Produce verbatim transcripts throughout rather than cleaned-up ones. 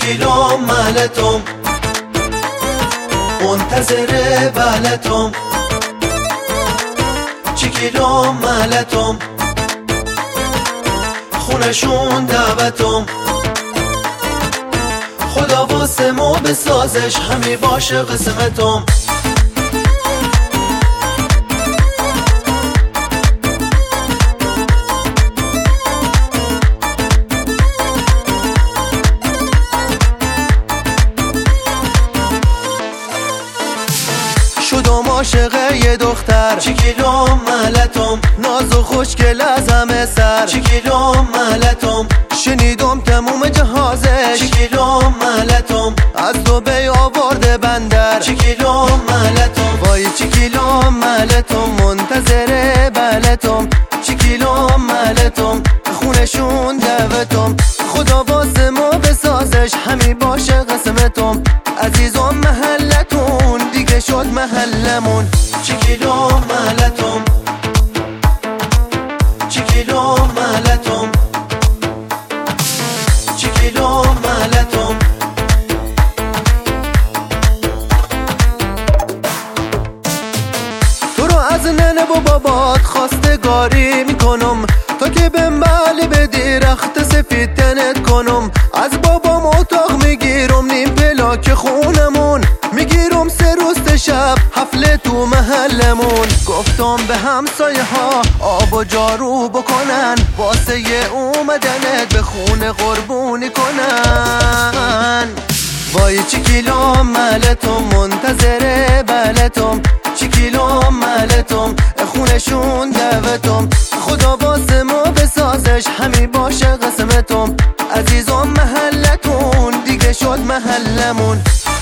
چیکیلوم ملتم، منتظر بلتم. چیکیلوم ملتم، خونشون دعوتم. خدا واسه ما بسازش، همی باشه قسمتم. شدم عاشق یه دختر، چیکیلوم ملتم. ناز و خوشگل از همه سر، چیکیلوم ملتم. شنیدم تموم جهازش، چیکیلوم ملتم. از دبی آورده بندر، چیکیلوم ملتم. وای چیکیلوم ملتم، منتظر بلتم. چیکیلوم ملتم، خونشون دعوتم. خدا واسه ما بسازش، همی باشه قسمتم. عزیزم محلتون دیگه شد محلمون. چیکیلوم ملتم، چیکیلوم ملتم. چیکیلوم ملتم. تو رو از ننه و بابات خواستگاری میکنم، تا که بنبالی به درخت سفید تنت کنم. از بابام اتاق میگیرم نیم پلاک خونمون، میگیرم سه روز شب حفله تو محلمون. گفتم به همسایه ها آب و جارو بکنن، واسه اومدنت به خونه قربونی کنن. وای چیکیلوم ملتم، منتظر بلتم. چیکیلوم ملتم، خونشون دعوتم. خدا واسه ما بسازش، همی باشه قسمتم. عزیزم محلتون دیگه شد محلمون.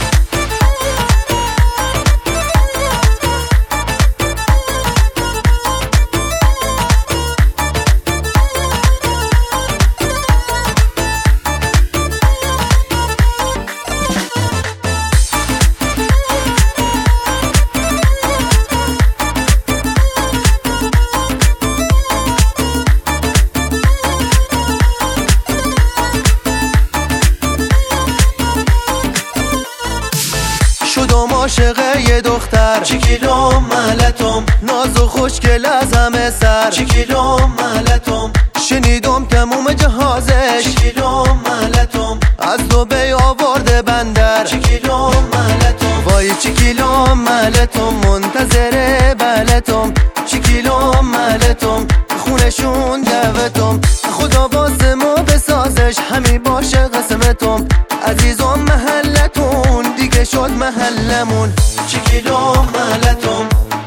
شدم عاشق یه دختر، چیکیلوم ملتم. ناز و خوشگل از همه سر، چیکیلوم ملتم. شنیدم تموم جهازش، چیکیلوم ملتم. از دبی آورده بندر، چیکیلوم ملتم. وای چیکیلوم ملتم، منتظر بلتم. چیکیلوم ملتم، خونشون دعوتم. خدا واسه ما بسازش، همی باشه قسمتم. عزیزم محلتون دیگه شد محلمون. چیکیلوم ملتم،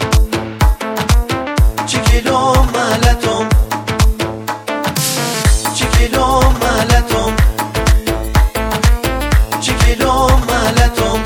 چیکیلوم ملتم. چیکیلوم ملتم، چیکیلوم ملتم.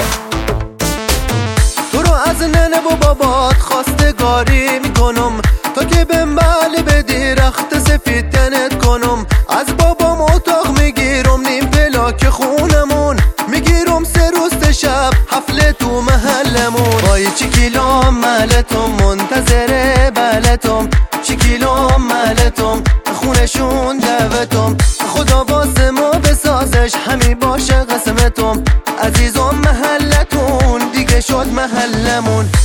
تو رو از ننه و بابات خواستگاری میکنم، تا که بنبالی به درخت سفید تنت کنم. از بابام اتاق میگیرم نیم پلاک خونمون، میگیرم سه روز شب حفله تو محلمون. وای چیکیلوم ملتم، منتظر بلتم. چیکیلوم ملتم، خونشون دعوتم. خدا واسه ما بسازش، همی باشه قسمتم. عزیزم محلتون دیگه شد محلمون.